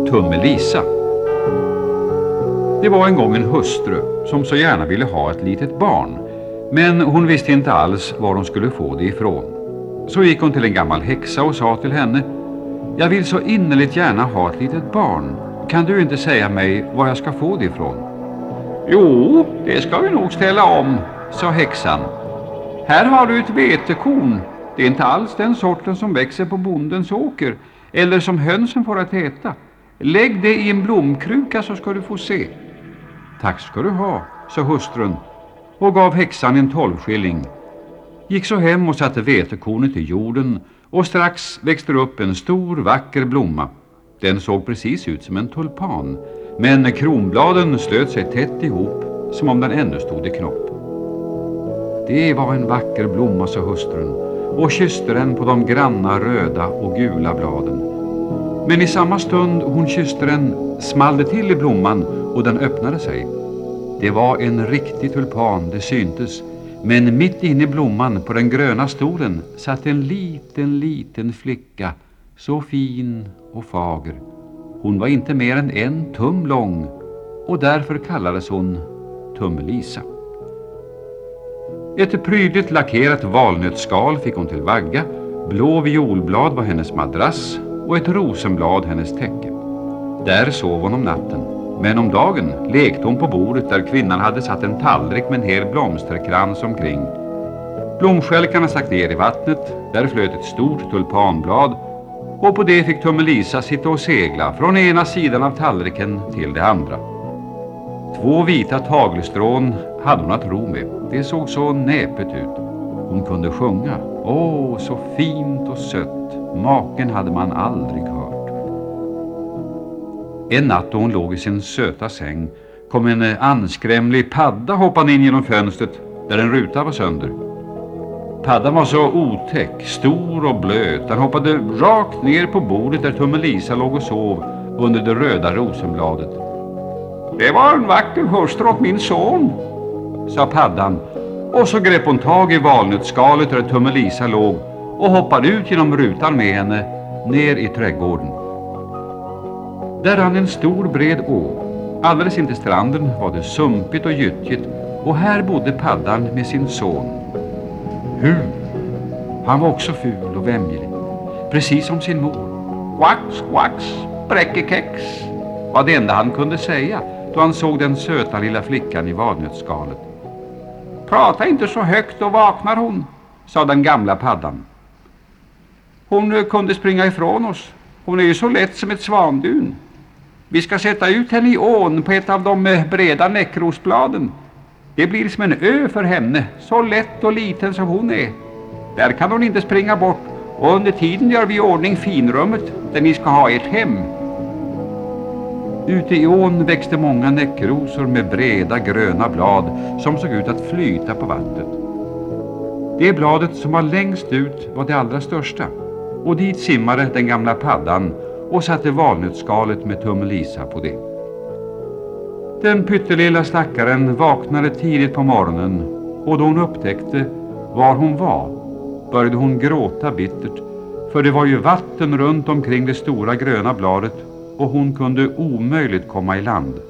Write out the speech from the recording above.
Tummelisa. Det var en gång en hustru som så gärna ville ha ett litet barn, men hon visste inte alls var hon skulle få det ifrån. Så gick hon till en gammal häxa och sa till henne: jag vill så innerligt gärna ha ett litet barn. Kan du inte säga mig var jag ska få det ifrån? Jo, det ska vi nog ställa om, sa häxan. Här har du ett vetekorn. Det är inte alls den sorten som växer på bondens åker eller som hönsen får att äta. Lägg det i en blomkruka så ska du få se. Tack ska du ha, sa hustrun och gav häxan en 12-skilling. Gick så hem och satte vetekornet i jorden och strax växte upp en stor vacker blomma. Den såg precis ut som en tulpan, men kronbladen slöt sig tätt ihop som om den ännu stod i knopp. Det var en vacker blomma, sa hustrun och kysste den på de granna röda och gula bladen. Men i samma stund hon kysste den small det till i blomman och den öppnade sig. Det var en riktig tulpan, det syntes, men mitt inne i blomman på den gröna stolen satt en liten flicka, så fin och fager. Hon var inte mer än 1 tum lång och därför kallades hon Tummelisa. Ett prydligt lackerat valnötsskal fick hon till vagga, blå violblad var hennes madrass och ett rosenblad hennes täcke. Där sov hon om natten, men om dagen lekte hon på bordet där kvinnan hade satt en tallrik med en hel blomsterkrans omkring. Blomskälkarna stack ner i vattnet, där flöt ett stort tulpanblad och på det fick Tummelisa sitta och segla från ena sidan av tallriken till det andra. 2 vita tagelstrån hade hon att ro med. Det såg så näpet ut. Hon kunde sjunga. Åh, så fint och sött. Maken hade man aldrig hört. En natt då hon låg i sin söta säng kom en anskrämlig padda hoppande in genom fönstret där en ruta var sönder. Paddan var så otäck, stor och blöt. Den hoppade rakt ner på bordet där Tummelisa låg och sov under det röda rosenbladet. Det var en vacker hustru åt min son, sa paddan, och så grep hon tag i valnötsskalet där Tummelisa låg och hoppade ut genom rutan med henne ner i trädgården. Där rann en stor bred å. Alldeles intill stranden var det sumpigt och gyttjigt och här bodde paddan med sin son. Han var också ful och vämjelig, precis som sin mor. Quacks, quacks, bräckekex, var det enda han kunde säga då han såg den söta lilla flickan i valnötsskalet. Prata inte så högt, då vaknar hon, sa den gamla paddan. Hon kunde springa ifrån oss. Hon är ju så lätt som ett svandun. Vi ska sätta ut henne i ån på ett av de breda näckrosbladen. Det blir som en ö för henne, så lätt och liten som hon är. Där kan hon inte springa bort och under tiden gör vi i ordning finrummet där ni ska ha ert hem. Ute i ån växte många näckrosor med breda gröna blad som såg ut att flyta på vattnet. Det bladet som var längst ut var det allra största och dit simmade den gamla paddan och satte valnötsskalet med Tummelisa på det. Den pyttelilla stackaren vaknade tidigt på morgonen och då hon upptäckte var hon var började hon gråta bittert, för det var ju vatten runt omkring det stora gröna bladet och hon kunde omöjligt komma i land.